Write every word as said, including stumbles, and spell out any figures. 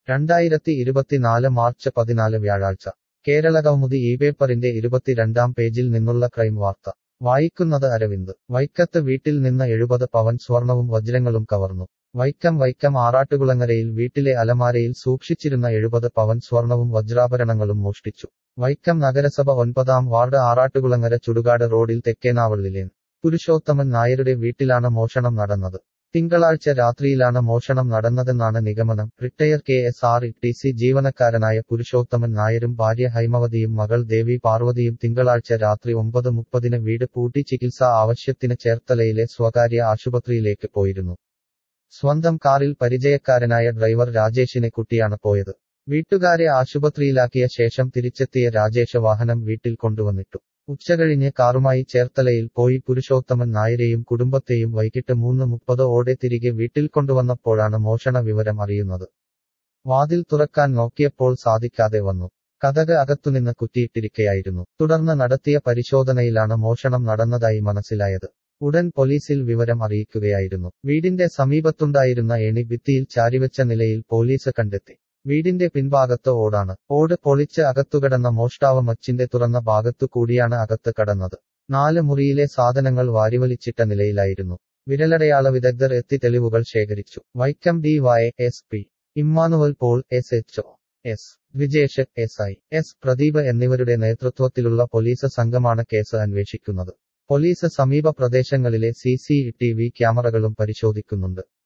രണ്ടായിരത്തി ഇരുപത്തിനാല് മാർച്ച് പതിനാല് വ്യാഴാഴ്ച കേരളകൗമുദി ഈ പേപ്പറിന്റെ ഇരുപത്തിരണ്ടാം പേജിൽ നിന്നുള്ള ക്രൈം വാർത്ത വായിക്കുന്നത് അരവിന്ദ് വൈക്കത്ത് വീട്ടിൽ നിന്ന് എഴുപത് പവൻ സ്വർണവും വജ്രങ്ങളും കവർന്നു വൈക്കം വൈക്കം ആറാട്ടുകുളങ്ങരയിൽ വീട്ടിലെ അലമാരയിൽ സൂക്ഷിച്ചിരുന്ന എഴുപത് പവൻ സ്വർണവും വജ്രാഭരണങ്ങളും മോഷ്ടിച്ചു വൈക്കം നഗരസഭ ഒൻപതാം വാർഡ് ആറാട്ടുകുളങ്ങര ചുടുകാട് റോഡിൽ തെക്കേനാവള്ളിലെ പുരുഷോത്തമൻ നായരുടെ വീട്ടിലാണ് മോഷണം നടന്നത് തിങ്കളാഴ്ച രാത്രിയിലാണ് മോഷണം നടന്നതെന്നാണ് നിഗമനം retire K S R T C സി ജീവനക്കാരനായ പുരുഷോത്തമൻ നായരും ഭാര്യ ഹൈമവതിയും മകൾ ദേവി പാർവതിയും തിങ്കളാഴ്ച രാത്രി ഒമ്പത് മുപ്പതിന് വീട് പൂട്ടി ചികിത്സാ ആവശ്യത്തിന് ചേർത്തലയിലെ സ്വകാര്യ ആശുപത്രിയിലേക്ക് പോയിരുന്നു സ്വന്തം കാറിൽ പരിചയക്കാരനായ ഡ്രൈവർ രാജേഷിനെ കുട്ടിയാണ് പോയത് വീട്ടുകാരെ ആശുപത്രിയിലാക്കിയ ശേഷം തിരിച്ചെത്തിയ രാജേഷ് വാഹനം വീട്ടിൽ കൊണ്ടുവന്നിട്ടു ഉച്ചകഴിഞ്ഞ് കാറുമായി ചേർത്തലയിൽ പോയി പുരുഷോത്തമൻ നായരെയും കുടുംബത്തെയും വൈകിട്ട് മൂന്ന് മുപ്പത് ഓടെ തിരികെ വീട്ടിൽ കൊണ്ടുവന്നപ്പോഴാണ് മോഷണ വിവരം അറിയുന്നത് വാതിൽ തുറക്കാൻ നോക്കിയപ്പോൾ സാധിക്കാതെ വന്നു കതക് അകത്തുനിന്ന് കുറ്റിയിട്ടിരിക്കയായിരുന്നു തുടർന്ന് നടത്തിയ പരിശോധനയിലാണ് മോഷണം നടന്നതായി മനസ്സിലായത് ഉടൻ പോലീസിൽ വിവരം അറിയിക്കുകയായിരുന്നു വീടിന്റെ സമീപത്തുണ്ടായിരുന്ന ഏണി ഭിത്തിയിൽ ചാരിവെച്ച നിലയിൽ പോലീസ് കണ്ടെത്തി വീടിന്റെ പിൻഭാഗത്ത് ഓടാണ് ഓട് പൊളിച്ച് അകത്തുകടന്ന മോഷ്ടാവ് മച്ചിന്റെ തുറന്ന ഭാഗത്തു കൂടിയാണ് അകത്ത് കടന്നത് നാല് മുറിയിലെ സാധനങ്ങൾ വാരിവലിച്ചിട്ട നിലയിലായിരുന്നു വിരലടയാള വിദഗ്ധർ എത്തി തെളിവുകൾ ശേഖരിച്ചു Vaikom D Y S P Emmanuel Paul S H O S Vijesh S I S Pradeep എന്നിവരുടെ നേതൃത്വത്തിലുള്ള പോലീസ് സംഘമാണ് കേസ് അന്വേഷിക്കുന്നത് പോലീസ് സമീപ പ്രദേശങ്ങളിലെ സി സി ടി വി ക്യാമറകളും പരിശോധിക്കുന്നുണ്ട്